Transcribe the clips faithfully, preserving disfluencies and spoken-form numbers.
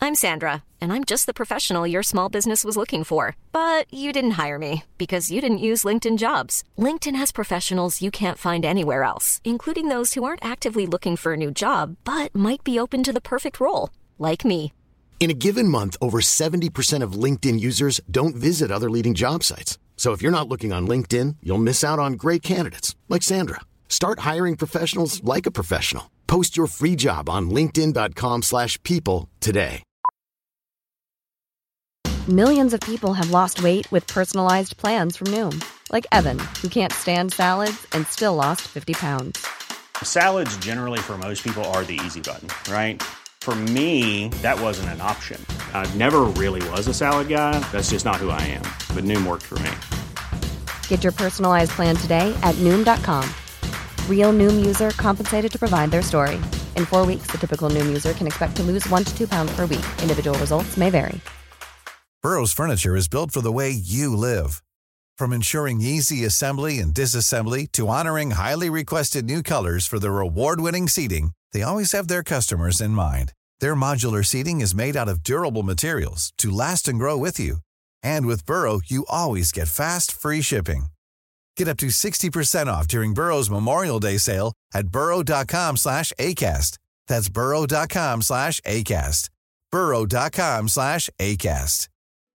I'm Sandra, and I'm just the professional your small business was looking for. But you didn't hire me because you didn't use LinkedIn Jobs. LinkedIn has professionals you can't find anywhere else, including those who aren't actively looking for a new job, but might be open to the perfect role, like me. In a given month, over seventy percent of LinkedIn users don't visit other leading job sites. So if you're not looking on LinkedIn, you'll miss out on great candidates like Sandra. Start hiring professionals like a professional. Post your free job on linkedin dot com slash people today. Millions of people have lost weight with personalized plans from Noom. Like Evan, who can't stand salads and still lost fifty pounds. Salads generally for most people are the easy button, right? For me, that wasn't an option. I never really was a salad guy. That's just not who I am. But Noom worked for me. Get your personalized plan today at Noom dot com. Real Noom user compensated to provide their story. In four weeks, the typical Noom user can expect to lose one to two pounds per week. Individual results may vary. Burrow's furniture is built for the way you live. From ensuring easy assembly and disassembly to honoring highly requested new colors for their award-winning seating, they always have their customers in mind. Their modular seating is made out of durable materials to last and grow with you. And with Burrow, you always get fast, free shipping. Get up to sixty percent off during Burrow's Memorial Day sale at burrow dot com slash ACAST. That's burrow dot com slash ACAST. burrow dot com slash ACAST.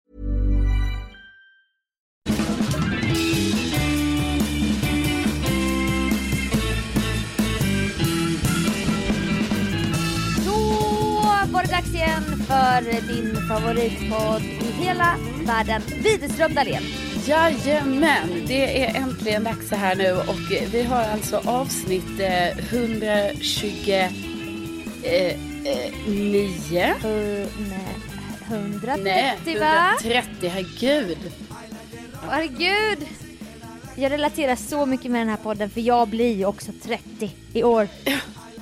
Var det dags igen för din favoritpodd i hela världen, Widerström Dahlén. Jajamän, det är äntligen dags så här nu och vi har alltså avsnitt eh, hundratjugonio. Uh, nej, hundratrettio nej, va? hundratrettio, herregud. Herregud. Jag relaterar så mycket med den här podden för jag blir ju också trettio i år. Ja.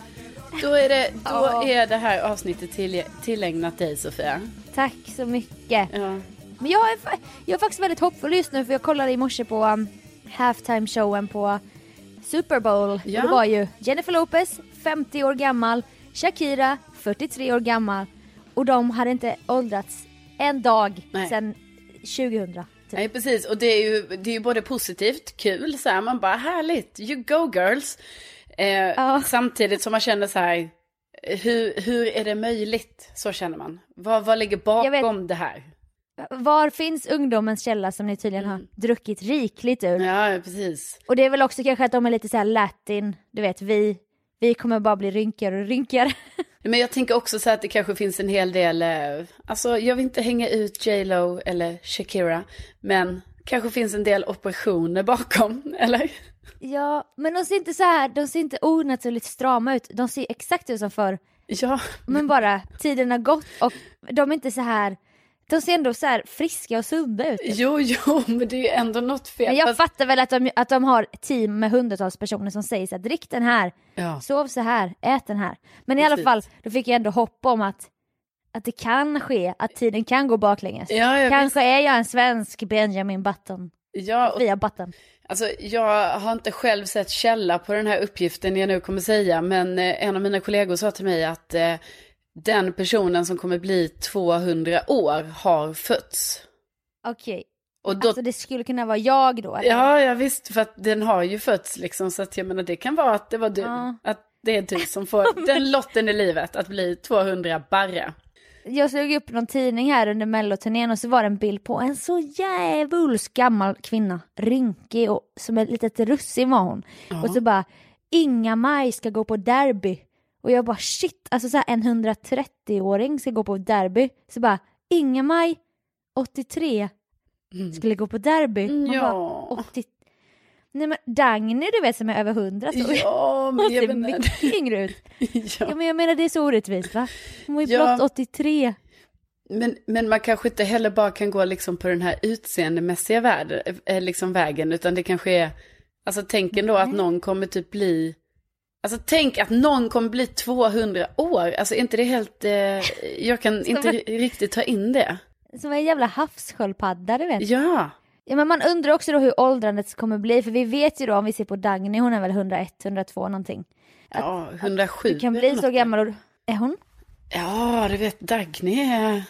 Då är det, då oh. är det här avsnittet till, tillägnat dig, Sofia. Tack så mycket. Ja. Men jag är, jag är faktiskt väldigt hoppfull just nu för jag kollade i morse på um, halftime-showen på Super Bowl. Ja. Det var ju Jennifer Lopez, femtio år gammal, Shakira, fyrtiotre år gammal. Och de hade inte åldrats en dag Nej. sedan tjugohundra. Typ. Nej, precis. Och det är ju, det är ju både positivt, kul, så här, man bara härligt, you go girls. Eh, ja. Samtidigt som man känner så här, hur, hur är det möjligt? Så känner man. Vad, vad ligger bakom det här? Var finns ungdomens källa som ni tydligen mm. har druckit rikligt ur? Ja, precis. Och det är väl också kanske att de är lite så här latin. Du vet, vi, vi kommer bara bli rynkigare och rynkigare. Men jag tänker också så att det kanske finns en hel del, alltså jag vill inte hänga ut J Lo eller Shakira, men kanske finns en del operationer bakom, eller? Ja, men de ser inte så här, de ser inte onaturligt strama ut. De ser exakt ut som förr. Ja. Men bara, tiden har gått och de är inte så här, de ser ändå så här friska och sunda ut. Jo, jo, men det är ju ändå något fel. Men jag fast... fattar väl att de, att de har team med hundratals personer som säger så här, drick den här, ja. Sov så här, ät den här. Men Precis. I alla fall, då fick jag ändå hopp om att att det kan ske, att tiden kan gå baklänges. Ja, jag Kanske visst... är jag en svensk Benjamin Button. Ja, och... via Button. Alltså, jag har inte själv sett källa på den här uppgiften jag nu kommer säga, men eh, en av mina kollegor sa till mig att eh, den personen som kommer bli tvåhundra år har fötts. Okej. Och då... Alltså det skulle kunna vara jag då? Eller? Ja, jag visst, för att den har ju fötts liksom, så att jag menar, det kan vara att det var du, ja. Att det är du som får den lotten i livet att bli tvåhundra barre. Jag såg upp någon tidning här under melloturnén och så var det en bild på en så jävulsk gammal kvinna, rynkig och som ett litet russin var hon. Ja. Och så bara, Inga-Maj ska gå på derby. Och jag bara, shit, alltså så här en hundratrettio-åring ska gå på derby. Så bara, Inga-Maj, åttiotre, skulle gå på derby. Man ja. bara, åttio... Nej men Dagny, du vet, som är över hundra. Så ja, men jag menar mycket yngre ut. ja. ja, men jag menar det är så orättvist, va? Hon var ju ja. blott åttiotre. Men, men man kanske inte heller bara kan gå liksom på den här utseendemässiga värld, liksom vägen, utan det kanske är, alltså tänk ändå att någon kommer typ bli, alltså tänk att någon kommer bli tvåhundra år, alltså inte det helt, eh, jag kan inte man, riktigt ta in det. Som en jävla havssköldpadda, du vet. Ja. Ja, men man undrar också då hur åldrandet kommer bli, för vi vet ju då, om vi ser på Dagny, hon är väl hundraett, hundratvå någonting. Ja, hundrasju. Det kan bli så gammal, och, är hon? Ja, du vet, Dagny är...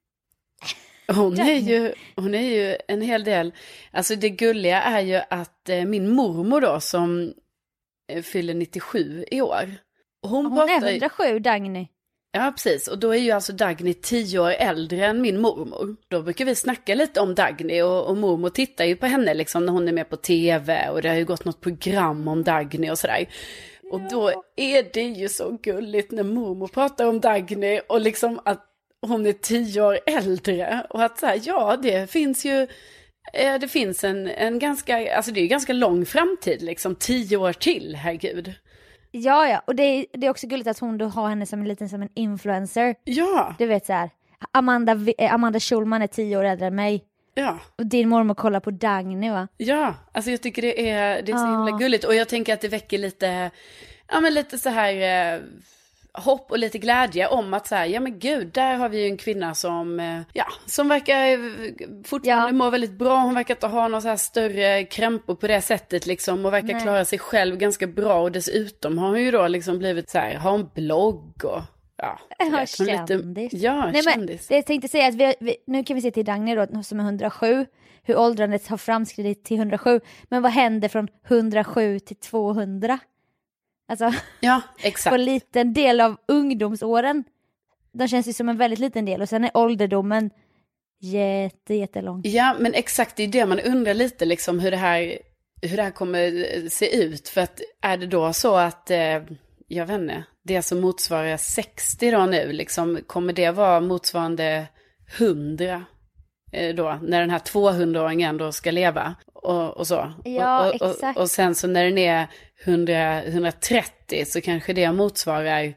Hon är, ju, hon är ju en hel del. Alltså det gulliga är ju att eh, min mormor då som eh, fyller nittiosju i år. Hon, Hon pratar, är hundrasju, Dagny. Ja, precis. Och då är ju alltså Dagny tio år äldre än min mormor. Då brukar vi snacka lite om Dagny och, och mormor tittar ju på henne liksom när hon är med på tv. Och det har ju gått något program om Dagny och sådär. Och då är det ju så gulligt när mormor pratar om Dagny och liksom att hon är tio år äldre. Och att så här, ja, det finns ju, eh, det finns en, en ganska, alltså det är ju ganska lång framtid liksom, tio år till, herregud. Ja, ja, och det är, det är också gulligt att hon då har henne som en liten som en influencer. Ja. Du vet så här, Amanda, Amanda Schulman är tio år äldre än mig. Ja. Och din mormor kollar på Dagny, va? Ja, alltså jag tycker det är, det är så himla gulligt. Och jag tänker att det väcker lite, ja men lite så här... Eh, hopp och lite glädje om att så här, ja men gud, där har vi ju en kvinna som, ja, som verkar fortfarande ja. må väldigt bra. Hon verkar inte ha några så här större krämpor på det sättet liksom och verkar Nej. klara sig själv ganska bra. Och dessutom har hon ju då liksom blivit så här, har en blogg och ja. Ja, kändis. Lite, ja, Nej, kändis. Men, jag tänkte säga att vi, vi, nu kan vi se till Dagny då, som är hundrasju, hur åldrandet har framskridit till hundrasju. Men vad händer från hundrasju till tvåhundra? Alltså, ja, exakt. På en liten del av ungdomsåren. De känns ju som en väldigt liten del. Och sen är ålderdomen jätte, jättelång. Ja, men exakt, det är det man undrar lite liksom hur det här, hur det här kommer se ut. För att är det då så att, eh, jag vet inte, det som motsvarar sextio då nu, liksom, kommer det vara motsvarande hundra eh, då, när den här tvåhundraåringen då ska leva och, och så. Ja, och, och, exakt. Och, och sen så när den är hundra, hundratrettio så kanske det motsvarar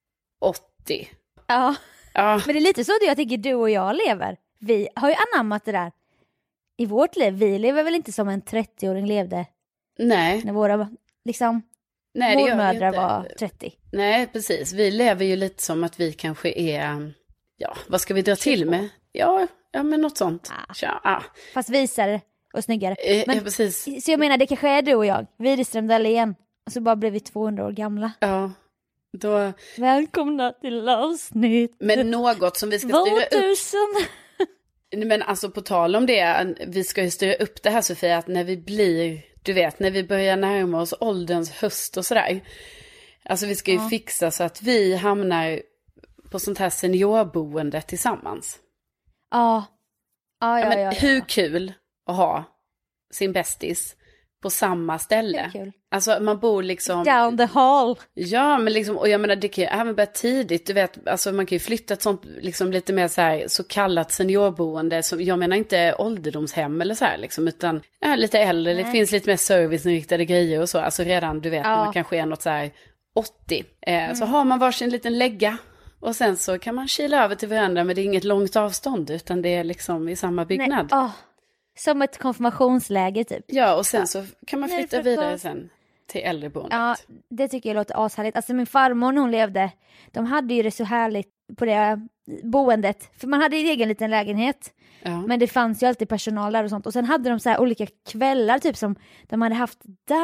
åttio. Ja. ja, men det är lite så att jag tycker du och jag lever. Vi har ju anammat det där i vårt liv. Vi lever väl inte som en trettioåring levde. Nej. När våra liksom, Nej, mormödrar var trettio. Nej, precis. Vi lever ju lite som att vi kanske är, ja, vad ska vi dra till med? Ja, ja men något sånt. Ah. Ja, ah. Fast visare och snyggare. Eh, men, ja, precis. Så jag menar, det kanske är du och jag. Widerström Dahlén. Och så bara blev vi tvåhundra år gamla. Ja, då... Välkomna till avsnitt. Men något som vi ska styra upp... Men alltså på tal om det, vi ska ju styra upp det här, Sofia, att när vi blir, du vet, när vi börjar närma oss ålderns höst och sådär. Alltså vi ska ju ja. fixa så att vi hamnar på sånt här seniorboende tillsammans. Ja. Ja, ja, ja, men ja, ja. Hur kul att ha sin bästis på samma ställe. Kul. Alltså man bor liksom... Down the hall. Ja, men liksom, och jag menar det kan ju även börja tidigt, du vet, alltså man kan ju flytta ett sånt liksom lite mer så här så kallat seniorboende, som, jag menar inte ålderdomshem eller så här liksom, utan ja, lite äldre, Nej. det finns lite mer serviceinriktade grejer och så, alltså redan du vet, ja. när man kanske är något så här åttio, eh, mm. så har man varsin liten lägga. Och sen så kan man kila över till varandra, men det är inget långt avstånd, utan det är liksom i samma byggnad. Nej, oh. Som ett konfirmationsläge typ. Ja, och sen ja. så kan man flytta Nej, vidare sen till äldreboendet. Ja, det tycker jag låter ashärligt. Alltså min farmor när hon levde, de hade ju det så härligt på det boendet. För man hade en egen liten lägenhet. Ja. Men det fanns ju alltid personal där och sånt. Och sen hade de så här olika kvällar, typ som de hade haft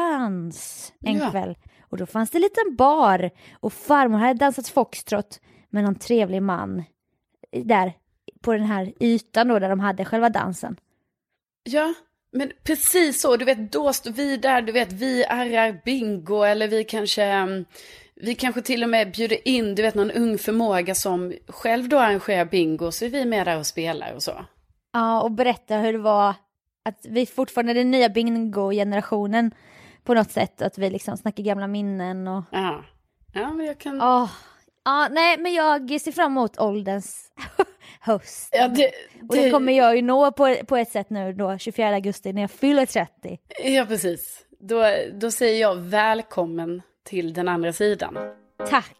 dans en ja. kväll. Och då fanns det en liten bar. Och farmor hade dansat foxtrot med någon trevlig man där på den här ytan då där de hade själva dansen. Ja, men precis så, du vet, då står vi där, du vet, vi arrar bingo, eller vi kanske, vi kanske till och med bjuder in, du vet, någon ung förmåga som själv då arrangerar bingo, så är vi med där och spelar och så. Ja, och berätta hur det var, att vi fortfarande är den nya bingo-generationen på något sätt, att vi liksom snackar gamla minnen och... Ja, ja men jag kan... Oh. Ja, nej, men jag ser fram emot ålderns höst. Ja, det, det... Och det kommer jag ju nå på, på ett sätt nu då, tjugofjärde augusti, när jag fyller trettio. Ja, precis. Då, då säger jag välkommen till den andra sidan. Tack.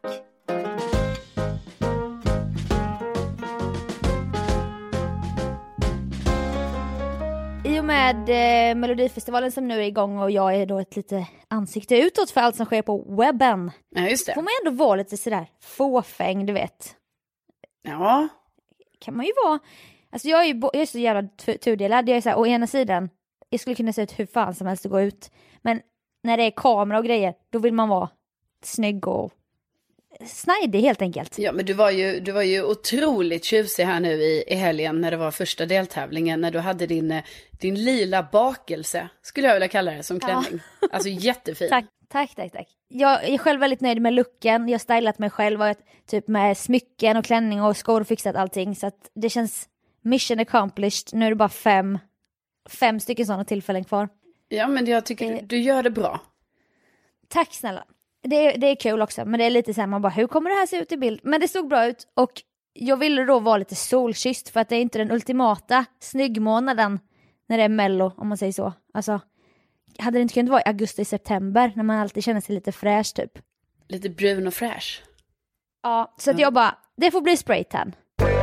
I och med eh, Melodifestivalen som nu är igång och jag är då ett lite ansikte utåt för allt som sker på webben. Ja, just det. Får man ändå vara lite sådär fåfäng, du vet. Ja. Kan man ju vara. Alltså jag är ju jag är så jävla tudelad. Jag är så här, å ena sidan, jag skulle kunna se ut hur fan som helst att gå ut. Men när det är kamera och grejer, då vill man vara snygg och snajdig helt enkelt. Ja, men du var ju, du var ju otroligt tjusig här nu i, i helgen när det var första deltävlingen. När du hade din, din lila bakelse, skulle jag vilja kalla det, som klänning. Ja. Alltså jättefin. Tack, tack, tack, tack. Jag är själv väldigt nöjd med looken. Jag har stylat mig själv och typ med smycken och klänning och skor och fixat allting. Så att det känns mission accomplished. Nu är det bara fem, fem stycken sådana tillfällen kvar. Ja, men jag tycker du, du gör det bra. Tack snälla. Det är, det är kul också, men det är lite så här, man bara, hur kommer det här se ut i bild? Men det såg bra ut och jag ville då vara lite solkysst för att det är inte den ultimata snyggmånaden när det är mello, om man säger så. Alltså, hade det inte kunnat vara i augusti-september när man alltid känner sig lite fräsch typ. Lite brun och fräsch. Ja, så att jag bara, det får bli spraytan.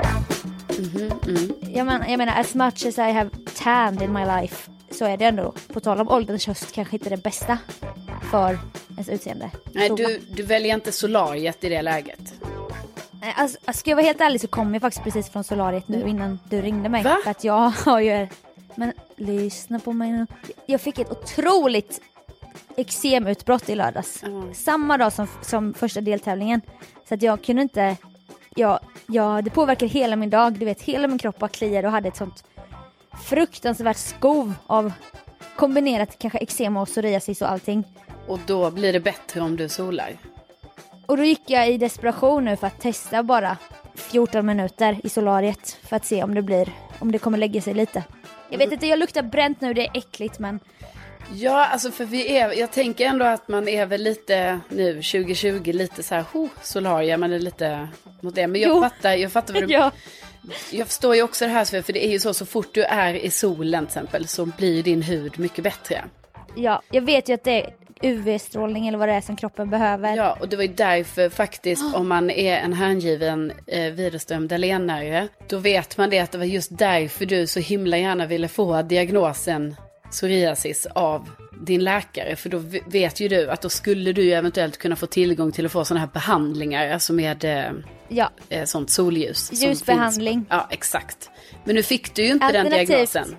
Mm-hmm, mm. Jag, men, jag menar, as much as I have tanned in my life, så är det ändå, på tal om ålderns höst, kanske inte det bästa för ens utseende. Nej, du, du väljer inte solariet i det läget. Nej, alltså, ska jag vara helt ärlig så kom jag faktiskt precis från solariet nu innan du ringde mig. Va? För att jag har ju... Men lyssna på mig nu. Jag fick ett otroligt eksemutbrott i lördags. Mm. Samma dag som, som första deltävlingen. Så att jag kunde inte... Jag, jag, det påverkar hela min dag. Du vet, hela min kropp var kliad och hade ett sånt fruktansvärt skov av kombinerat kanske eksem och psoriasis och allting. Och då blir det bättre om du solar. Och då gick jag i desperation nu för att testa bara fjorton minuter i solariet för att se om det blir, om det kommer lägga sig lite. Jag vet inte, jag luktar bränt nu, det är äckligt, men... Ja, alltså för vi är, jag tänker ändå att man är väl lite nu tjugo tjugo lite så här, oh, solaria, man är lite mot det. Men jag Jo. fattar, jag fattar vad du... Ja. Jag förstår ju också det här, för det är ju så, så fort du är i solen till exempel så blir din hud mycket bättre. Ja, jag vet ju att det är U V-strålning eller vad det är som kroppen behöver. Ja, och det var ju därför faktiskt, om man är en hängiven eh, Widerström Dahlén-are, då vet man det att det var just därför du så himla gärna ville få diagnosen psoriasis av din läkare. För då vet ju du att då skulle du eventuellt kunna få tillgång till att få sådana här behandlingar, alltså med eh, Ja. eh, sånt solljus. som Ljusbehandling. finns. Ja, exakt. Men nu fick du ju inte den Alternativt- diagnosen.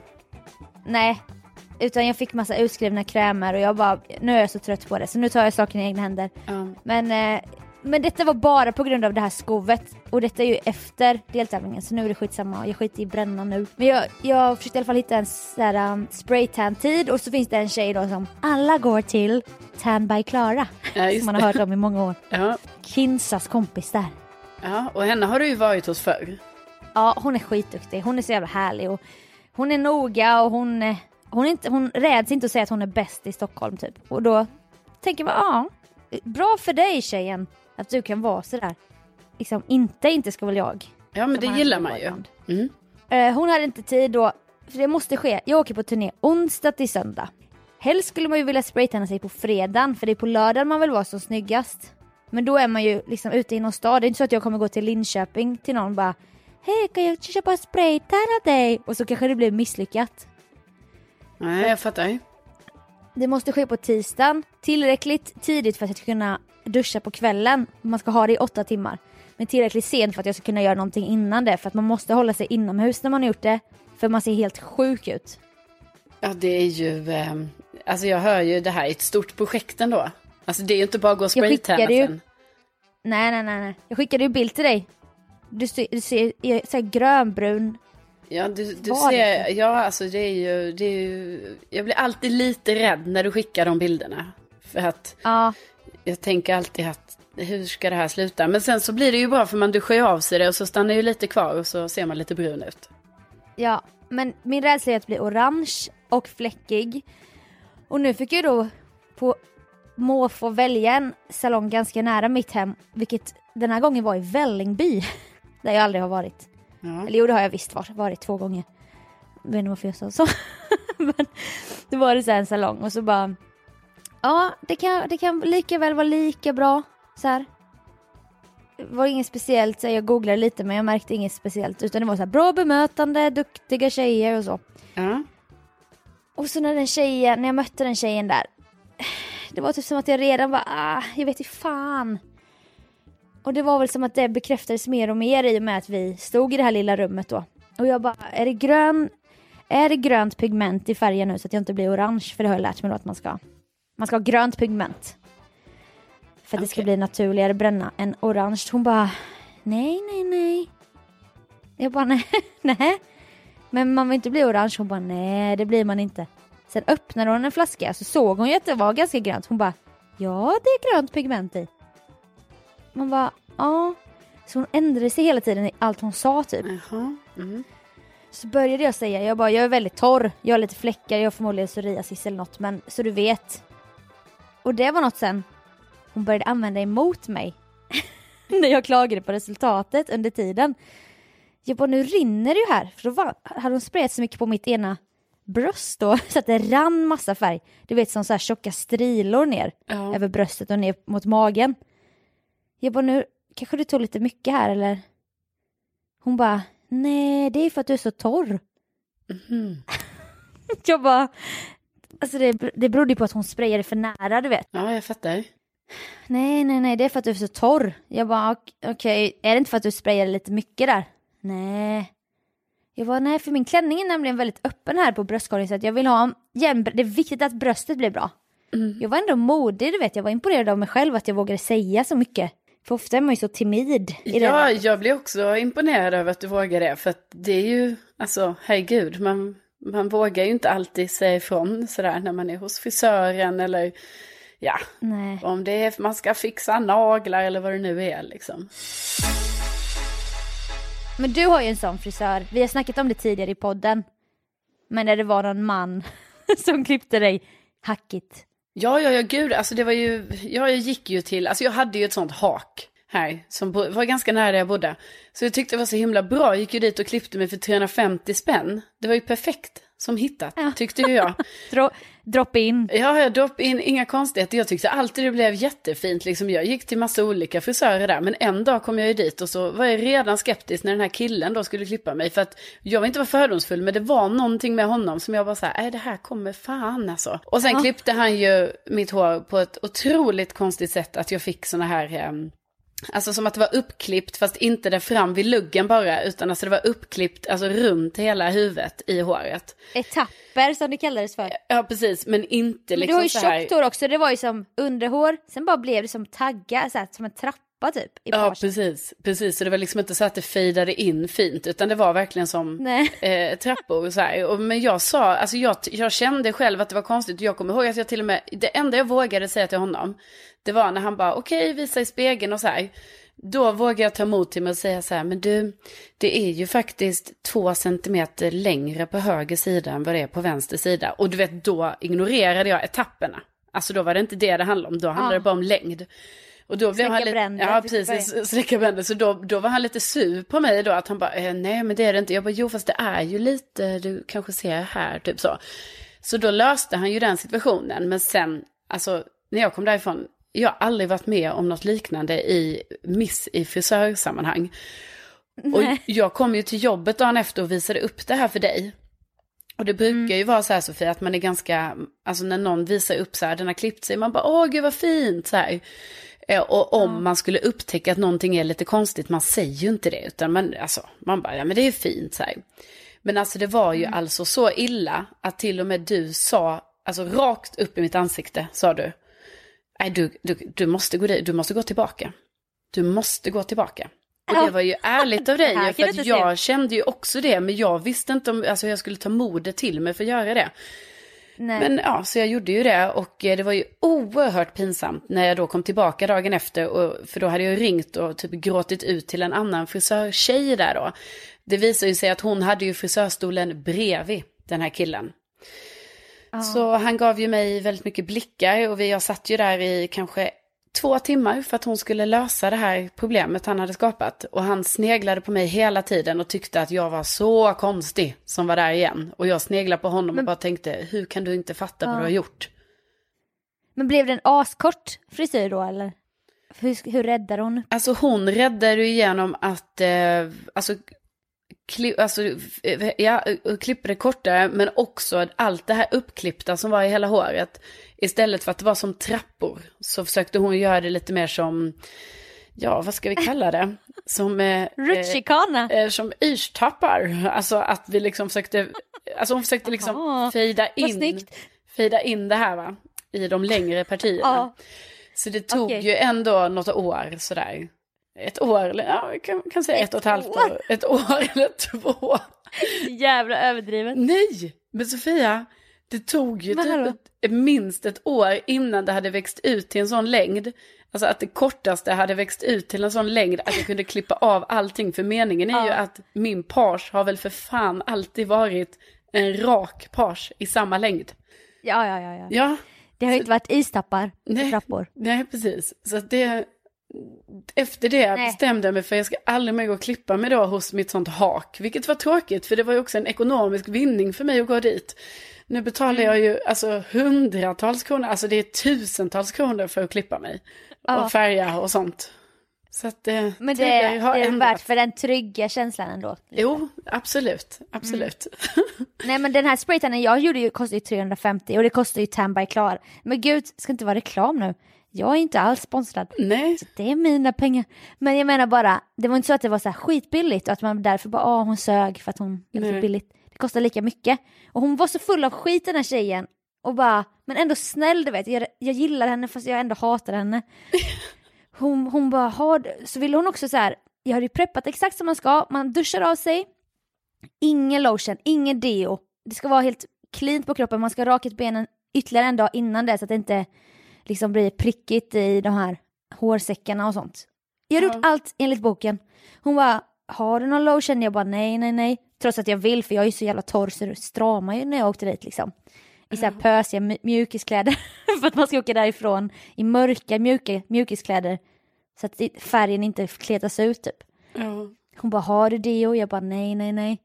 Nej, utan jag fick massa utskrivna krämer och jag bara, nu är jag så trött på det. Så nu tar jag saken i egna händer. Ja. Men, eh, men detta var bara på grund av det här skovet. Och detta är ju efter deltävlingen, så nu är det skitsamma. Jag skiter i bränna nu. Men jag, jag försökte i alla fall hitta en så här, um, spraytan-tid. Och så finns det en tjej då som alla går till Tan by Klara. Ja, just som man har det. hört om i många år. Ja. Kinsas kompis där. Ja, och henne har du ju varit hos förr. Ja, hon är skitduktig. Hon är så jävla härlig. Och hon är noga och hon... eh, Hon, är inte, hon räds inte att säga att hon är bäst i Stockholm typ. Och då tänker man, ja, bra för dig tjejen. Att du kan vara sådär. Liksom, inte, inte ska väl jag. Ja, men Som det gillar man man ju. ibland. Mm. Eh, hon hade inte tid då. För det måste ske. Jag åker på turné onsdag till söndag. Helst skulle man ju vilja spraytanna sig på fredagen. För det är på lördagen man vill vara som snyggast. Men då är man ju liksom ute i någon stad. Det är inte så att jag kommer gå till Linköping till någon och bara, hej, kan jag köpa spraytanna dig? Och så kanske det blir misslyckat. Nej, jag fattar. Det måste ske på tisdagen. Tillräckligt tidigt för att jag ska kunna duscha på kvällen. Man ska ha det i åtta timmar. Men tillräckligt sent för att jag ska kunna göra någonting innan det. För att man måste hålla sig inomhus när man har gjort det. För man ser helt sjuk ut. Ja, det är ju... Eh, alltså jag hör ju det här är ett stort projekt ändå. Alltså det är ju inte bara att gå och spraytanna skickade ju- sen. Nej, nej, nej, nej. Jag skickade ju bild till dig. Du ser, du ser jag, så här grönbrun. Ja, du, du Var ser... det? Ja, alltså det är, ju, det är ju... Jag blir alltid lite rädd när du skickar de bilderna. För att Ja, jag tänker alltid att hur ska det här sluta? Men sen så blir det ju bra för man duschar ju av sig det och så stannar ju lite kvar och så ser man lite brun ut. ja. Men min rädsla är att bli orange och fläckig. Och nu fick jag då på måfå välja en salong ganska nära mitt hem. Vilket den här gången var i Vällingby. Där jag aldrig har varit. Ja. Eller jo, det har jag visst varit, varit två gånger. Jag vet inte varför jag sa så. Men det var det så här en salong. Och så bara, ja, det kan, det kan lika väl vara lika bra. Så här. Det var inget speciellt, så jag googlade lite men jag märkte inget speciellt. Utan det var så här, bra bemötande, duktiga tjejer och så. Ja. Och så när den tjejen, när jag mötte den tjejen där. Det var typ som att jag redan var, ah, jag vet inte fan. Och det var väl som att det bekräftades mer och mer i och med att vi stod i det här lilla rummet då. Och jag bara, är det grön, är det grönt pigment i färgen nu så att jag inte blir orange? För det har jag lärt mig då att man ska, man ska ha grönt pigment. För att okay. det ska bli naturligare bränna än orange. Hon bara, nej, nej, nej. Jag bara, nej, nej. Men man vill inte bli orange. Hon bara, nej, det blir man inte. Sen öppnade hon en flaska så såg hon ju att det var ganska grönt. Hon bara, ja, det är grönt pigment i. Man bara, ja. Så hon ändrade sig hela tiden i allt hon sa typ. Uh-huh. Mm. Så började jag säga, jag bara, jag är väldigt torr. Jag har lite fläckar, jag har förmodligen psoriasis eller något. Men så du vet. Och det var något sen. Hon började använda emot mig. När jag klagade på resultatet under tiden. Jag bara, nu rinner det ju här. För då var, hade hon sprayat så mycket på mitt ena bröst då. Så att det rann massa färg. Du vet, som så här tjocka strilor ner. Ja. Över bröstet och ner mot magen. Jag bara, nu kanske du tog lite mycket här eller? Hon bara, nej, det är för att du är så torr. Mm. Jag bara, alltså det, det berodde på att hon sprayade för nära, du vet. Ja, jag fattar. Nej, nej, nej, det är för att du är så torr. Jag bara, okej, okay. Är det inte för att du sprayade lite mycket där? Nej. Jag bara, nej, för min klänning är nämligen väldigt öppen här på bröstkorgen så att jag vill ha, jämn, det är viktigt att bröstet blir bra. Mm. Jag var ändå modig, du vet, jag var imponerad av mig själv att jag vågade säga så mycket. För ofta är man ju så timid i ja, det. Jag blir också imponerad över att du vågar det. För att det är ju, alltså, herregud, man, man vågar ju inte alltid säga ifrån sådär när man är hos frisören eller, ja, nej. Om det är man ska fixa naglar eller vad det nu är liksom. Men du har ju en sån frisör, vi har snackat om det tidigare i podden. Men när det var någon man som klippte dig hackigt. Ja, ja, ja, gud, alltså det var ju, ja, jag gick ju till, alltså jag hade ju ett sånt hak här som var ganska nära där jag bodde. Så jag tyckte det var så himla bra, jag gick ju dit och klippte mig för trehundrafemtio spänn. Det var ju perfekt som hittat, ja. Tyckte ju jag. Dro- drop in. Ja, jag dropp in, inga konstigheter. Jag tyckte alltid det blev jättefint, liksom jag gick till massa olika frisörer där. Men en dag kom jag ju dit och så var jag redan skeptisk när den här killen då skulle klippa mig. För att jag var inte var fördomsfull, men det var någonting med honom som jag bara så här, nej det här kommer fan alltså. Och sen ja. klippte han ju mitt hår på ett otroligt konstigt sätt att jag fick såna här... Eh, Alltså som att det var uppklippt fast inte där fram vid luggen bara utan alltså det var uppklippt alltså runt hela huvudet i håret. Etapper som det kallades för. Ja precis, men inte men liksom du har ju så här... tjockt hår också, det var ju som underhår, sen bara blev det som taggar så här, som en trappa typ i Ja precis, precis så det var liksom inte så att det fejdade in fint utan det var verkligen som eh, trappor så här. Och, men jag sa, alltså jag, jag kände själv att det var konstigt. Jag kommer ihåg att jag till och med, det enda jag vågade säga till honom det var när han bara, okej, okay, visa i spegeln och så här. Då vågade jag ta emot till mig och säga så här, men du, det är ju faktiskt två centimeter längre på höger sida än vad det är på vänster sida. Och du vet, då ignorerade jag etapperna. Alltså då var det inte det det handlade om, då handlade ja. det bara om längd. Och då blev han lite, bränder, ja precis, släcka bränder. Så då, då var han lite sur på mig då, att han bara, eh, nej men det är det inte. Jag bara, jo fast det är ju lite, du kanske ser här, typ så. Så då löste han ju den situationen, men sen, alltså när jag kom därifrån, jag har aldrig varit med om något liknande i miss i frisörsammanhang. Nej. Och jag kom ju till jobbet dagen efter och visade upp det här för dig. Och det brukar mm. ju vara så här, Sofia, att man är ganska, alltså när någon visar upp så här, den har klippt sig, man bara, åh gud vad fint så här. Och om ja. man skulle upptäcka att någonting är lite konstigt, man säger ju inte det, utan man, alltså, man bara, ja men det är fint så här. Men alltså det var ju mm. alltså så illa att till och med du sa, alltså rakt upp i mitt ansikte sa du, nej du, du, du, måste gå, du måste gå tillbaka. Du måste gå tillbaka. Och det var ju ärligt av dig, för att jag kände ju också det, men jag visste inte om alltså, jag skulle ta modet till mig för att göra det. Nej. Men ja, så jag gjorde ju det och det var ju oerhört pinsamt när jag då kom tillbaka dagen efter, och, för då hade jag ringt och typ gråtit ut till en annan frisörtjej där då. Det visade ju sig att hon hade ju frisörstolen bredvid den här killen. Oh. Så han gav ju mig väldigt mycket blickar och vi, jag satt ju där i kanske två timmar för att hon skulle lösa det här problemet han hade skapat. Och han sneglade på mig hela tiden och tyckte att jag var så konstig som var där igen. Och jag sneglade på honom Men... och bara tänkte, hur kan du inte fatta ja. vad du har gjort? Men blev det en askort frisyr då eller? Hur, hur räddade hon? Alltså hon räddade ju genom att, eh, alltså... Kli, alltså, ja, klippa det kortare, men också allt det här uppklippta som var i hela håret. Istället för att det var som trappor så försökte hon göra det lite mer som, ja vad ska vi kalla det? Som eh, rutschkana. Eh, som yrstappar. Alltså att vi liksom försökte, alltså hon försökte liksom oh, fejda in, fejda in det här va, i de längre partierna. Oh. Så det tog Okej. ju ändå något år sådär. Ett år, eller ja, jag kan, kan säga ett, ett och ett halvt år. år. Ett år eller två. Jävla överdrivet. Nej, men Sofia, det tog ju Men typ hallå? ett, minst ett år innan det hade växt ut till en sån längd. Alltså att det kortaste hade växt ut till en sån längd att jag kunde klippa av allting. För meningen är Ja. ju att min page har väl för fan alltid varit en rak page i samma längd. Ja, ja, ja. ja. Ja, Det har ju inte varit istappar på nej, trappor. nej precis. Så att det, efter det Nej. bestämde jag mig för att jag ska aldrig mer gå och klippa mig då hos mitt sånt hak. Vilket var tråkigt, för det var ju också en ekonomisk vinning för mig att gå dit. Nu betalar jag ju alltså hundratals kronor, alltså det är tusentals kronor för att klippa mig. Ja. Och färga och sånt. Så att det, Men det, tidigare det har är ändrat. värt för den trygga känslan ändå. Jo, absolut, absolut. Nej, men den här spraytannen jag gjorde ju kostade ju trehundrafemtio och det kostar ju Tan by Klar. Men gud, ska inte vara reklam nu. Jag är inte alls sponsrad. Nej, Så det är mina pengar. Men jag menar bara, det var inte så att det var så här skitbilligt och att man därför bara, åh hon sög för att hon det var så Nej. billigt. Det kostar lika mycket. Och hon var så full av skit den här tjejen. Och bara, men ändå snäll du vet. Jag, jag gillar henne fast jag ändå hatar henne. Hon, hon bara, har så ville hon också så här, jag hade ju preppat exakt som man ska. Man duschar av sig. Ingen lotion, ingen deo. Det ska vara helt clean på kroppen. Man ska ha rakat benen ytterligare en dag innan det så att det inte liksom blir prickigt i de här hårsäckarna och sånt. Jag har Ja. gjort allt enligt boken. Hon bara, har du någon lotion? Jag bara, nej, nej, nej. Trots att jag vill, för jag är ju så jävla torr så det stramar ju när jag åkte dit liksom. I så här pösiga mj- mjukiskläder. För att man ska åka därifrån i mörka mjuka mjukiskläder. Så att det- färgen inte kletas ut typ. ja. Hon bara, har du det? Och jag bara, nej, nej, nej.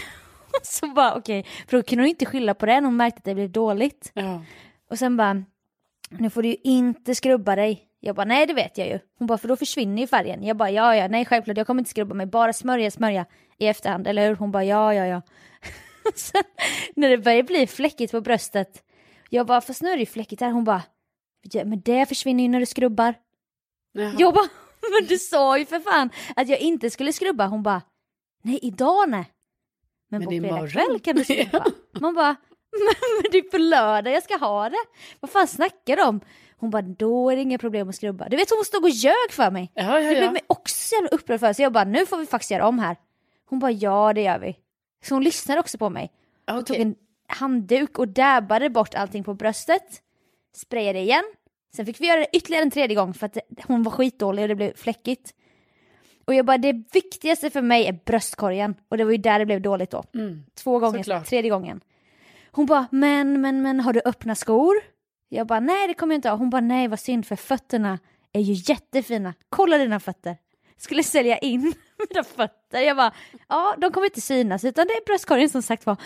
Så bara, okej. Okay. För då kunde hon inte skylla på det. Hon märkte att det blev dåligt. ja. Och sen bara, nu får du ju inte skrubba dig. Jag bara, nej det vet jag ju. Hon bara, för då försvinner ju färgen. Jag bara, ja, ja, nej självklart, jag kommer inte skrubba mig. Bara smörja, smörja i efterhand, eller hur? Hon bara, ja, ja, ja. Sen, när det börjar bli fläckigt på bröstet. Jag bara, fast nu är det ju fläckigt här. Hon bara, ja, men det försvinner ju när du skrubbar. Jaha. Jag bara, men du sa ju för fan att jag inte skulle skrubba. Hon bara, nej idag nej. Men, Men på det är fredag imorgon. kväll kan du skrubba. Man bara, men, men det är på lördag jag ska ha det. Vad fan snackar de om? Hon bara, då är det inga problem att skrubba. Du vet, hon stod och ljög för mig. Ja, ja, Det blev ja. mig också så jävla upprörd för. Så jag bara, nu får vi faktiskt göra om här. Hon bara, ja det gör vi. Så hon lyssnade också på mig. Hon Okej. tog en handduk och dabbade bort allting på bröstet. Sprayade igen. Sen fick vi göra det ytterligare en tredje gång för att hon var skitdålig och det blev fläckigt. Och jag bara, det viktigaste för mig är bröstkorgen. Och det var ju där det blev dåligt då. Mm. Två gånger, Såklart. tredje gången. Hon bara, men, men, men har du öppna skor? Jag bara, nej det kommer jag inte ha. Hon bara, nej vad synd för fötterna är ju jättefina. Kolla dina fötter. Skulle sälja in mina fötter. Jag bara, ja de kommer inte synas utan det är bröstkorgen som sagt var.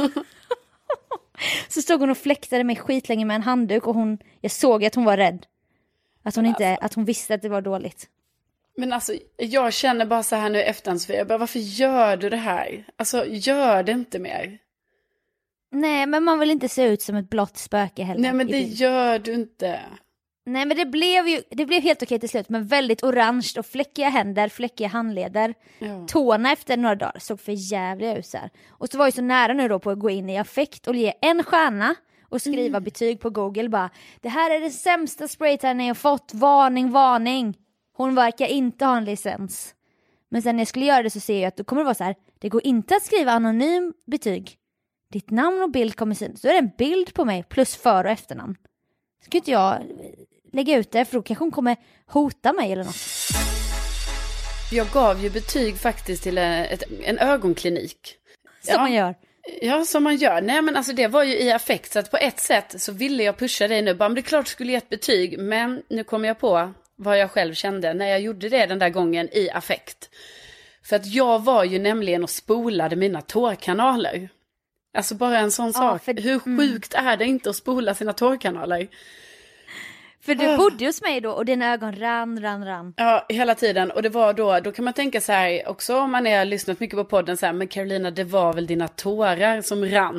Så stod hon och fläktade mig skitlänge med en handduk och hon, jag såg att hon var rädd. Att hon, inte, att hon visste att det var dåligt. Men alltså, jag känner bara så här nu efterhand, jag bara, varför gör du det här? Alltså, gör det inte mer. Nej, men man vill inte se ut som ett blått spöke heller. Nej, men i det bild. gör du inte. Nej, men det blev ju det blev helt okej till slut, men väldigt orange och fläckiga händer, fläckiga handleder. Ja. Tårna efter några dagar såg för jävliga ut så här. Och så var jag så nära nu då på att gå in i affekt och ge en stjärna och skriva Mm. betyg på Google bara. Det här är det sämsta spraytannen jag fått, varning, varning. Hon verkar inte ha en licens. Men sen när jag skulle göra det så ser jag att det kommer det vara så här. Det går inte att skriva anonym betyg. Ditt namn och bild kommer synas. Så är det en bild på mig plus för- och efternamn. Ska inte jag lägga ut det för då kanske hon kommer hota mig eller något. Jag gav ju betyg faktiskt till en, ett, en ögonklinik. Som Ja. man gör. Ja, som man gör. Nej, men alltså det var ju i affekt. Så att på ett sätt så ville jag pusha dig nu. Bara, men det är klart du skulle ge ett betyg. Men nu kom jag på vad jag själv kände när jag gjorde det den där gången i affekt. För att jag var ju nämligen och spolade mina tårkanaler. Alltså bara en sån Ja, sak. för- Hur sjukt är det inte att spola sina tårkanaler? För du bodde hos mig då och dina ögon rann, rann, rann. Ja, hela tiden. Och det var då, då kan man tänka så här också om man har lyssnat mycket på podden så här, men Carolina, det var väl dina tårar som rann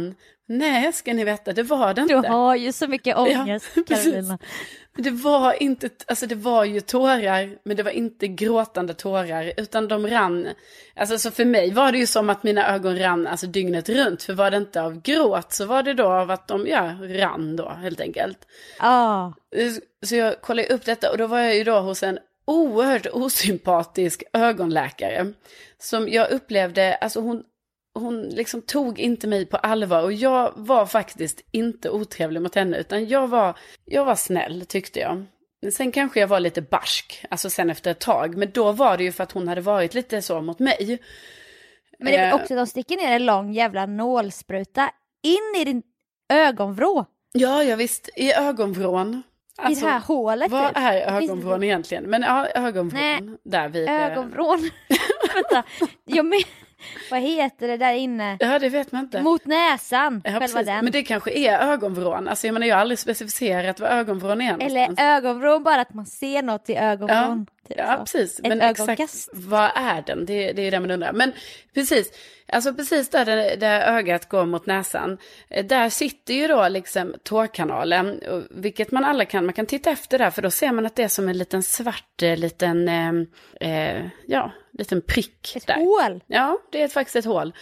Nej, ska ni veta, det var det inte. Du har ju så mycket ångest, ja, Carolina. Det var inte, alltså det var ju tårar, men det var inte gråtande tårar, utan de rann. Alltså så för mig var det ju som att mina ögon rann alltså dygnet runt, för var det inte av gråt så var det då av att de, ja, rann då helt enkelt. Ah. Så jag kollade upp detta och då var jag ju då hos en oerhört osympatisk ögonläkare som jag upplevde, alltså hon Hon liksom tog inte mig på allvar och jag var faktiskt inte otrevlig mot henne, utan jag var, jag var snäll tyckte jag. Sen kanske jag var lite barsk, alltså sen efter ett tag, men då var det ju för att hon hade varit lite så mot mig. Men det är också att de sticker ner en lång jävla nålspruta in i din ögonvrå. Ja, ja visst, i ögonvrån. Alltså, i det här hålet. Vad typ. är ögonvrån det... egentligen? Men ja, ögonvrån. Nej, där vid... ögonvrån. Vänta, jag men... Vad heter det där inne? Ja, det vet man inte. Mot näsan, ja, själva den. Men det kanske är ögonvrån. Alltså jag menar, jag har aldrig specificerat vad ögonvrån är. Eller någonstans. Ögonvrån, bara att man ser något i ögonvrån. Ja, typ ja precis. Ett men ögonkast. Exakt, vad är den? Det, det är det man undrar. Men precis, alltså precis där, där, där ögat går mot näsan. Där sitter ju då liksom tårkanalen. Vilket man alla kan, man kan titta efter där. För då ser man att det är som en liten svart, liten, eh, ja, liten prick. Ett där. hål. Ja, det är faktiskt ett hål.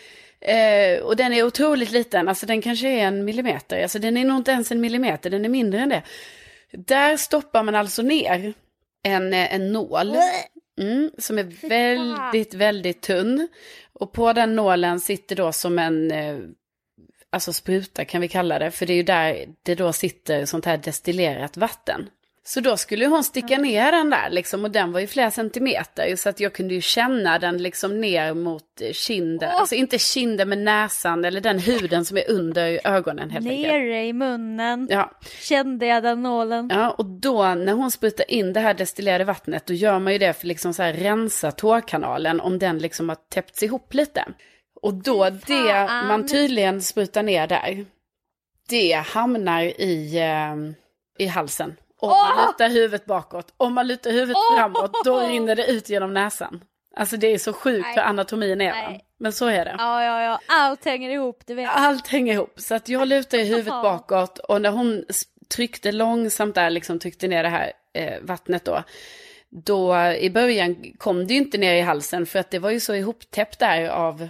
Eh, och den är otroligt liten, alltså den kanske är en millimeter, alltså den är nog inte ens en millimeter, den är mindre än det. Där stoppar man alltså ner en, en nål mm, som är väldigt, väldigt tunn. Och på den nålen sitter då som en, eh, alltså spruta kan vi kalla det, för det är ju där det då sitter sånt här destillerat vatten. Så då skulle hon sticka ner den där liksom, och den var ju flera centimeter, så att jag kunde ju känna den liksom ner mot kinden. Oh. Alltså inte kinden med näsan eller den huden som är under ögonen helt enkelt. Nere i munnen. Ja. Kände jag den nålen. Ja, och då när hon sprutar in det här destillerade vattnet, då gör man ju det för liksom så här rensa tårkanalen om den liksom har täppts ihop lite. Och då det man tydligen sprutar ner där, det hamnar i, eh, i halsen. Om man oh! lutar huvudet bakåt, om man lutar huvudet oh! framåt, då rinner det ut genom näsan. Alltså det är så sjukt hur anatomin är. Va? Men så är det. Ja, ja, ja. Allt hänger ihop, du vet. Allt hänger ihop. Så att jag lutar huvudet bakåt, och när hon tryckte långsamt där, liksom tryckte ner det här eh, vattnet då. Då i början kom det ju inte ner i halsen, för att det var ju så ihoptäppt där av,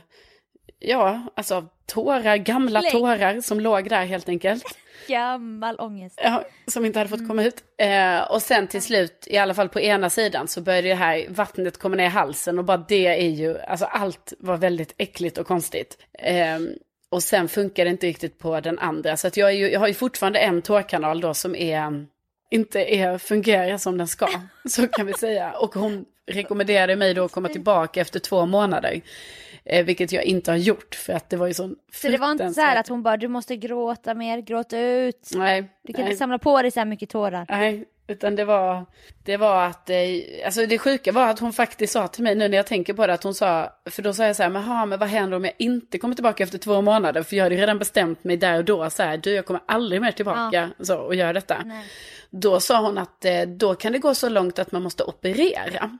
ja, alltså tårar, gamla Lägg. tårar som låg där helt enkelt. Gammal ångest. Ja, som inte hade fått komma ut. Eh, och sen till slut, i alla fall på ena sidan, så började det här vattnet komma ner i halsen. Och bara det är ju, alltså allt var väldigt äckligt och konstigt. Eh, och sen funkar det inte riktigt på den andra. Så att jag, är ju, jag har ju fortfarande en tårkanal då som är, inte är, fungerar som den ska. Så kan vi säga. Och hon rekommenderade mig då att komma tillbaka efter två månader. Eh, vilket jag inte har gjort, för att det var ju sån. Så det var inte så här att hon bara, du måste gråta mer, gråta ut. Nej. Du kan nej. inte samla på dig så här mycket tårar. Nej, utan det var, det var att, eh, alltså det sjuka var att hon faktiskt sa till mig nu när jag tänker på det, att hon sa, för då sa jag så här, men, ha, men vad händer om jag inte kommer tillbaka efter två månader? För jag hade redan bestämt mig där och då så här, du, jag kommer aldrig mer tillbaka ja. så, och göra detta. Nej. Då sa hon att eh, då kan det gå så långt att man måste operera.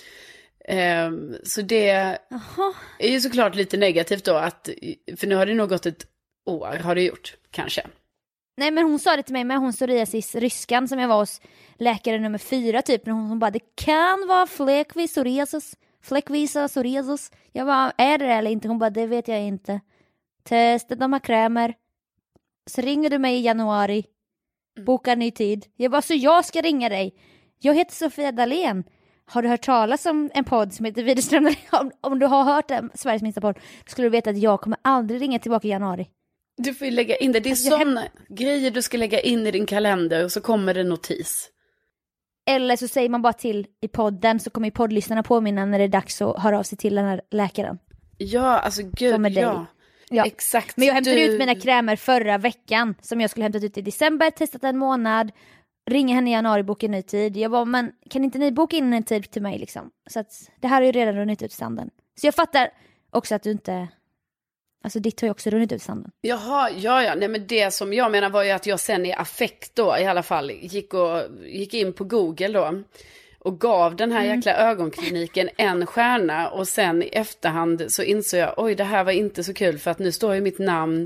Um, så det Aha. är ju såklart lite negativt då, att, för nu har det nog gått ett år, har det gjort, kanske. Nej, men hon sa det till mig med hon psoriasis, ryskan som jag var hos läkare nummer fyra typ, när hon, hon bara, det kan vara fläckvis psoriasis, fläckvisa psoriasis. Jag bara, är det eller inte? Hon bara, det vet jag inte. Testa de här krämer. Så ringer du mig i januari, boka ny tid. Jag bara, så jag ska ringa dig. Jag heter Sofia Dalén. Har du hört talas om en podd som heter Widerström? Om, om du har hört den, Sveriges minsta podd, skulle du veta att jag kommer aldrig ringa tillbaka i januari. Du får ju lägga in det. Det är alltså, sådana hem... grejer du ska lägga in i din kalender, och så kommer det notis. Eller så säger man bara till i podden, så kommer ju poddlyssnarna påminna när det är dags att höra av sig till den här läkaren. Ja, alltså gud, ja. ja. Exakt. Men jag hämtade du... ut mina krämer förra veckan, som jag skulle hämtat ut i december, testat en månad. Ringa henne i januari, boka en ny tid. Jag bara, men kan inte ni boka in en tid till mig liksom? Så att det här har ju redan runnit ut i sanden. Så jag fattar också att du inte, alltså ditt har ju också runnit ut i sanden. Jaha, ja ja, nej men det som jag menar var ju att jag sen i affekt då i alla fall gick, och, gick in på Google då och gav den här mm. jäkla ögonkliniken en stjärna, och sen i efterhand så insåg jag, oj, det här var inte så kul, för att nu står ju mitt namn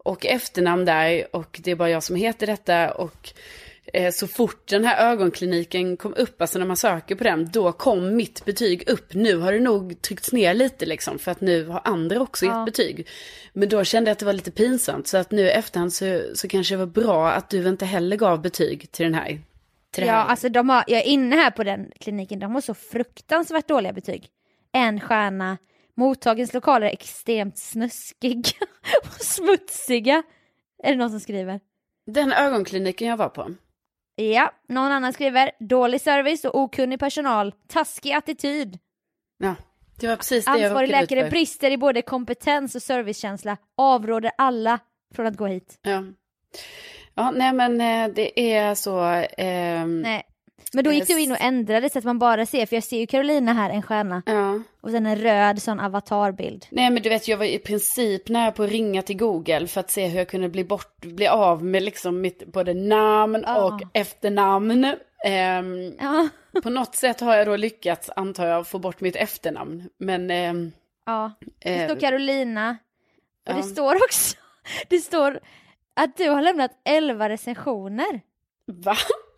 och efternamn där och det är bara jag som heter detta och eh, så fort den här ögonkliniken kom upp, alltså när man söker på den, då kom mitt betyg upp. Nu har det nog tryckts ner lite liksom för att nu har andra också ja. gett betyg. Men då kände jag att det var lite pinsamt så att nu efterhand så, så kanske det var bra att du inte heller gav betyg till den här. Till ja, här. alltså de har, jag är inne här på den kliniken, de har så fruktansvärt dåliga betyg. En stjärna. Mottagens lokaler är extremt snuskiga och smutsiga. Är det någon som skriver? Den ögonkliniken jag var på. Ja, någon annan skriver dålig service och okunnig personal, taskig attityd. Ja, det var precis det jag ansvarig råkade läkare ut för. brister i både kompetens och servicekänsla. Avråder alla från att gå hit. Ja, ja nej men det är så... Ehm... Nej. Men då gick du in och ändrade så att man bara ser, för jag ser ju Carolina här, en stjärna. Ja. Och sen en röd sån avatarbild. Nej men du vet, jag var i princip nära på att ringa till Google för att se hur jag kunde bli bort, bli av med liksom mitt både namn ja. och efternamn. Ehm, Ja. På något sätt har jag då lyckats, antar jag, få bort mitt efternamn. Men... Ehm, Ja, det eh, står Carolina. Och ja. det står också, det står att du har lämnat elva recensioner. Va?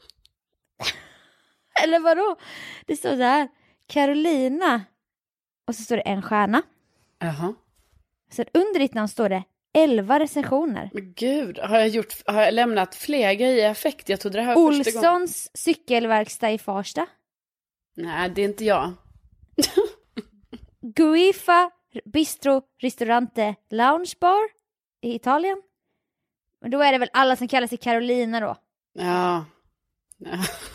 Eller vadå? Det står så här, Carolina. Och så står det en stjärna. Jaha. Så under ditt namn står det elva recensioner. Men gud, har jag, gjort, har jag lämnat fler grejer i affekt? Jag trodde det här var första gången. Olssons cykelverkstad i Farsta. Nej, det är inte jag. Guifa Bistro Ristorante Lounge Bar i Italien. Men då är det väl alla som kallar sig Carolina då. Ja. Ja.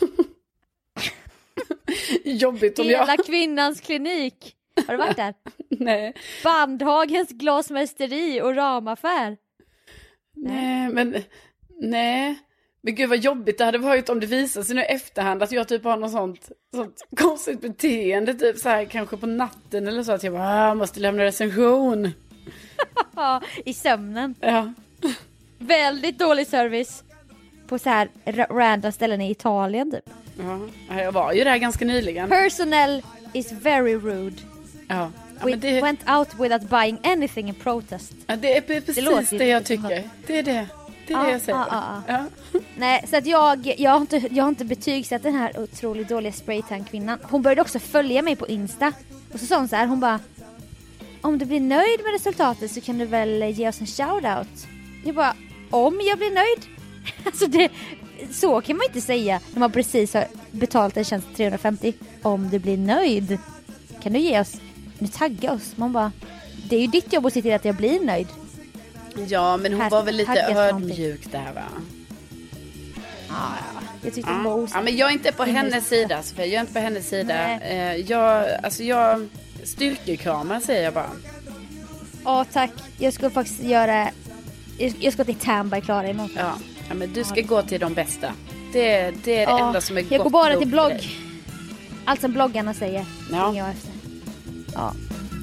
Jobbigt om Hela jag... kvinnans klinik. Har du varit där? Nej. Bandhagens glasmästeri och ramaffär. Nej, men... Nej. Men gud vad jobbigt det hade varit om det visade sig nu i efterhand att jag typ har något sånt, sånt konstigt beteende. Typ så här kanske på natten eller så att jag bara, jag måste lämna recension. Ja, i sömnen. Ja. Väldigt dålig service på så här r- random ställen i Italien typ. Ja, jag var ju där ganska nyligen. Personnel is very rude. Ja. Ja, We men det, went out without buying anything in protest. ja, det är precis Det det, låter ju det jag lite som tycker. Det är det. Det är Ja, det jag säger. ja, ja, Ja. Nej, så att jag, jag, har inte, jag har inte betygsatt den här otroligt dåliga spraytan-kvinnan. Hon började också följa mig på Insta. Och så sa hon så här, hon bara, om du blir nöjd med resultatet så kan du väl ge oss en shoutout. Jag bara, om jag blir nöjd? Alltså det, så kan man inte säga när man precis har betalt en tjänst trehundrafemtio. Om du blir nöjd, kan du ge oss, nu tagga oss. Man bara, det är ju ditt jobb att se till att jag blir nöjd. Ja, men hon Här- var väl lite här är någonting. ödmjuk där va? Ja, jag tyckte Ja. det var Ja, osant. men jag är inte på hennes sida, Sofia. Jag är inte på hennes sida. Eh, jag, alltså jag styrkekramar säger jag bara. Ja, tack. Jag ska faktiskt göra, jag jag ska till Tamba i Klara imorgon. Ja, ja men du ska gå till de bästa. Det, det är det Ja, enda som är jag gott går bara nog till för blogg. dig. Allt som bloggarna säger. Ja. Ja. Jag efter. Ja.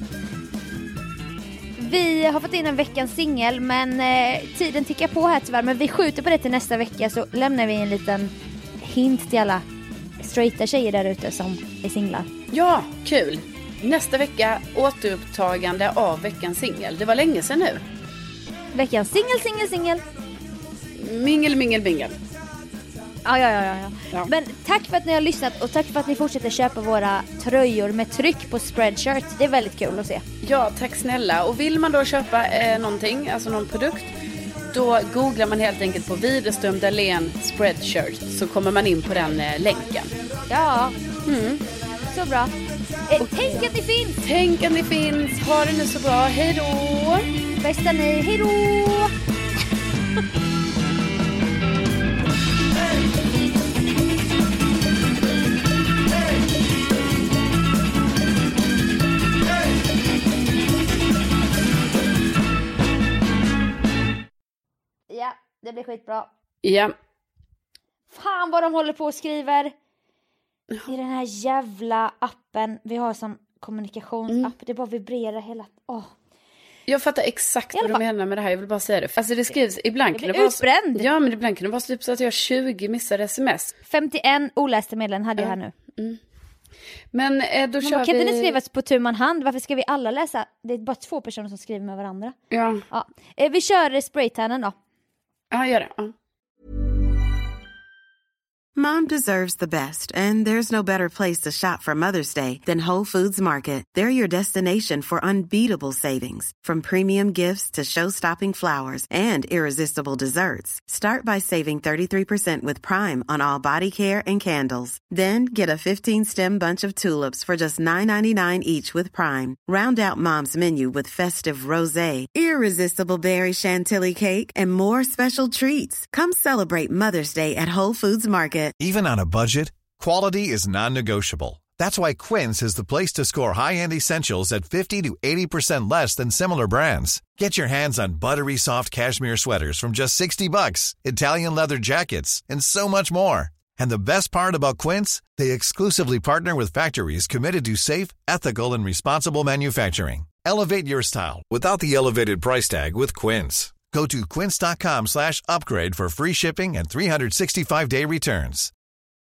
Vi har fått in en veckans singel, men eh, tiden tickar på här tyvärr. Men vi skjuter på det till nästa vecka, så lämnar vi en liten hint till alla straighta tjejer där ute som är singlar. Ja, kul. Nästa vecka återupptagande av veckans singel. Det var länge sedan nu. Veckans singel, singel, singel. Mingel, mingel, mingel. Ja, ja, ja, ja. Ja. Men tack för att ni har lyssnat och tack för att ni fortsätter köpa våra tröjor med tryck på Spreadshirt. Det är väldigt kul att se. Ja, tack snälla. Och vill man då köpa eh, någonting, alltså någon produkt, då googlar man helt enkelt på Widerström Dahlén Spreadshirt, så kommer man in på den eh, länken. Ja, Mm. så bra. Eh, tänk att ni finns! Tänk att ni finns. Ha det nu så bra. Hej då! Bästa ni, hej då! Ja, det blir skitbra. Ja. Fan vad de håller på och skriver i den här jävla appen. Vi har som kommunikationsapp. Mm. Det bara vibrerar hela... Åh. Jag fattar exakt I alla vad du fall- menar med det här. Jag vill bara säga det. Alltså det skrivs, ibland Jag kan det blir vara så, utbränd. ja, men ibland kan det vara så, typ så att jag har tjugo missade sms. femtioen olästa meddelanden hade jag här nu. Mm. Men eh, då Men kör vad kan vi... inte det skrivas på tu man hand? Varför ska vi alla läsa? Det är bara två personer som skriver med varandra. Ja, Ja. Eh, vi kör spraytannen då. ja gör det. Ja. Mom deserves the best, and there's no better place to shop for Mother's Day than Whole Foods Market. They're your destination for unbeatable savings, from premium gifts to show-stopping flowers and irresistible desserts. Start by saving thirty-three percent with Prime on all body care and candles. Then get a fifteen-stem bunch of tulips for just nine ninety-nine each with Prime. Round out Mom's menu with festive rosé, irresistible berry chantilly cake, and more special treats. Come celebrate Mother's Day at Whole Foods Market. Even on a budget, quality is non-negotiable. That's why Quince is the place to score high-end essentials at fifty to eighty percent less than similar brands. Get your hands on buttery soft cashmere sweaters from just sixty bucks, Italian leather jackets, and so much more. And the best part about Quince, they exclusively partner with factories committed to safe, ethical, and responsible manufacturing. Elevate your style without the elevated price tag with Quince. Go to quince.com slash upgrade for free shipping and three sixty-five day returns.